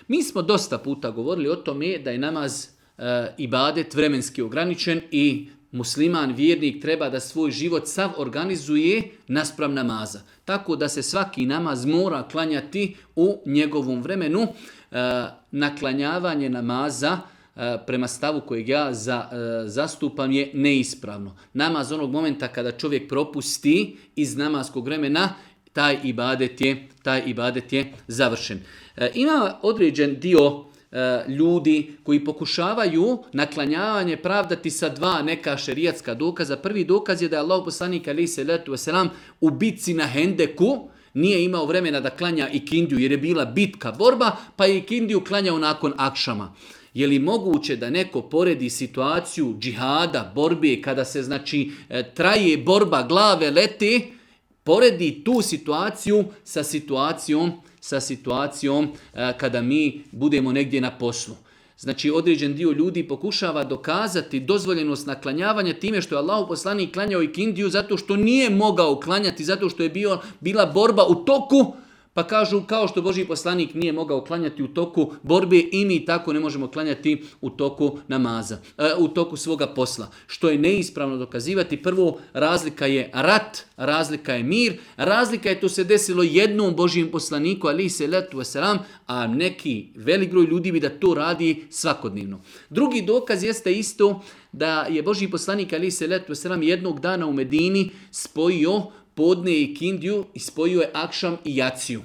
Mi smo dosta puta govorili o tome da je namaz ibadet vremenski ograničen i musliman, vjernik treba da svoj život sav organizuje naspram namaza. Tako da se svaki namaz mora klanjati u njegovom vremenu. Naklanjavanje namaza prema stavu kojeg ja zastupam je neispravno. Namaz onog momenta kada čovjek propusti iz namaskog vremena, taj ibadet je završen. Ima određen dio ljudi koji pokušavaju naklanjavanje pravdati sa dva neka šerijatska dokaza. Prvi dokaz je da je Allahov poslanik alejhi selatu vesselam u bitci na Hendeku nije imao vremena da klanja ikindiju jer je bila bitka, borba, pa je ikindiju klanjao nakon akšama. Je li moguće da neko poredi situaciju džihada, borbe, kada se traje borba, glave lete, poredi tu situaciju sa situacijom kada mi budemo negdje na poslu. Znači određen dio ljudi pokušava dokazati dozvoljenost naklanjavanja time što je Allahov poslanik klanjao ikindiju zato što nije mogao klanjati, zato što je bila borba u toku, pa kažu kao što Božji poslanik nije mogao klanjati u toku borbe i mi tako ne možemo klanjati u toku namaza, u toku svoga posla. Što je neispravno dokazivati. Prvo, razlika je rat, razlika je mir, razlika je to se desilo jednom Božjem poslaniku, alejhi selatu vesselam, a neki velik broj ljudi bi da to radi svakodnevno. Drugi dokaz jeste isto da je Božji poslanik, alejhi selatu vesselam, jednog dana u Medini spojio podne i ikindiju i spojio je akšam i jaciju.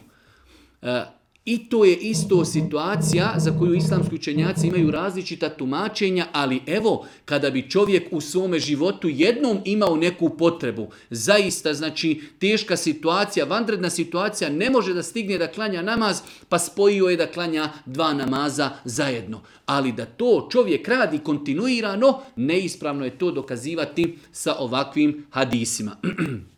I to je isto situacija za koju islamski učenjaci imaju različita tumačenja, ali evo, kada bi čovjek u svome životu jednom imao neku potrebu, zaista teška situacija, vanredna situacija, ne može da stigne da klanja namaz, pa spojio je da klanja dva namaza zajedno. Ali da to čovjek radi kontinuirano, neispravno je to dokazivati sa ovakvim hadisima.